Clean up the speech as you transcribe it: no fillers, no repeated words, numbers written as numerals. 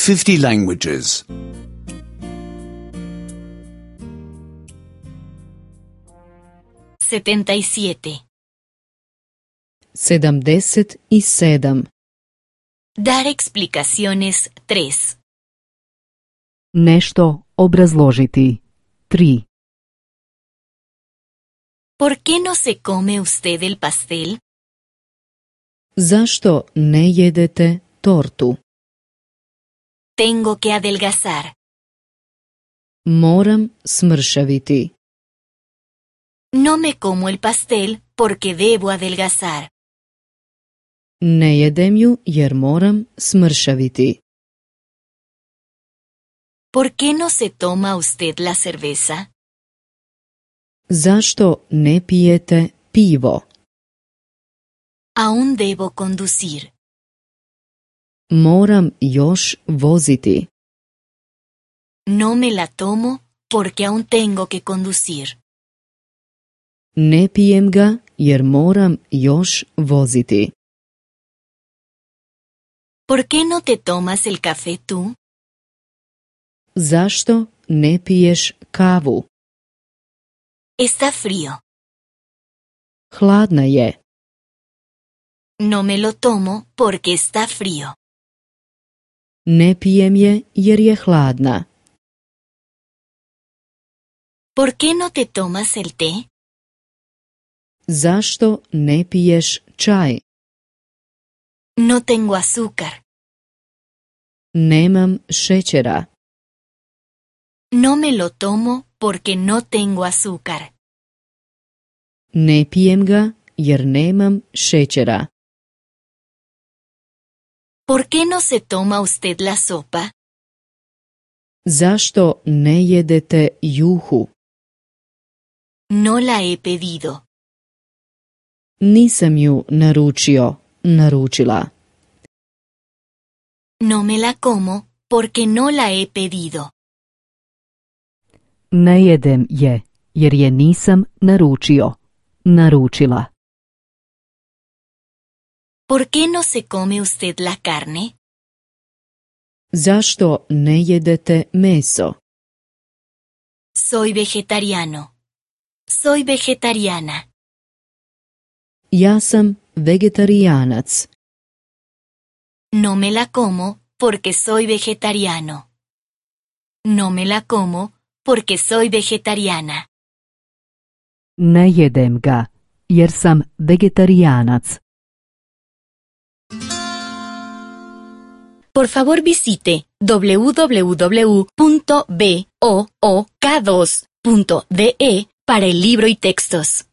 50 languages. 77. 77. Dar explicaciones 3. Nešto obrazložiti. 3. ¿Por qué no se come usted el pastel? Zašto ne jedete tortu? Tengo que adelgazar. Moram smršaviti. No me como el pastel porque debo adelgazar. Ne jedem ju jer moram smršaviti. ¿Por qué no se toma usted la cerveza? Zašto ne pijete pivo? Aún debo conducir. Moram još voziti. No me la tomo porque aún tengo que conducir. Ne pijem ga jer moram još voziti. ¿Por qué no te tomas el café tú? Zašto ne piješ kavu? Está frío. Hladna je. No me lo tomo porque está frío. Ne pijem je jer je hladna. ¿Por qué no te tomas el té? Zašto ne piješ čaj? No tengo azúcar. Nemam šećera. No me lo tomo porque no tengo azúcar. Ne pijem ga jer nemam šećera. ¿Por qué no se toma usted la sopa? Zašto ne jedete juhu? No la he pedido. Nisam ju naručila. No me la como porque no la he pedido. Ne jedem je jer je nisam naručila. ¿Por qué no se come usted la carne? Zašto ne jedete meso? Soy vegetariano. Soy vegetariana. Ja sam vegetarijanac. No me la como porque soy vegetariano. No me la como porque soy vegetariana. Ne jedem ga jer sam vegetarijanac. Por favor visite www.book2.de para el libro y textos.